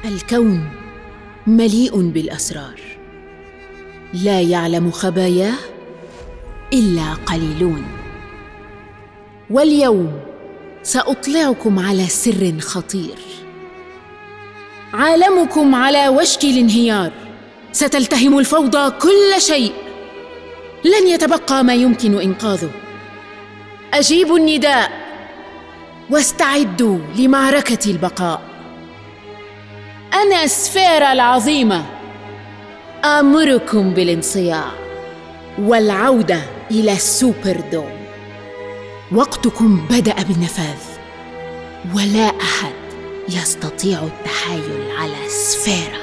الكون مليء بالأسرار، لا يعلم خباياه إلا قليلون. واليوم سأطلعكم على سر خطير. عالمكم على وشك الانهيار، ستلتهم الفوضى كل شيء، لن يتبقى ما يمكن إنقاذه. أجيبوا النداء واستعدوا لمعركة البقاء. أنا سفيرة العظيمة، آمركم بالانصياع والعودة إلى السوبر دوم. وقتكم بدأ بالنفاذ، ولا أحد يستطيع التحايل على سفيرة.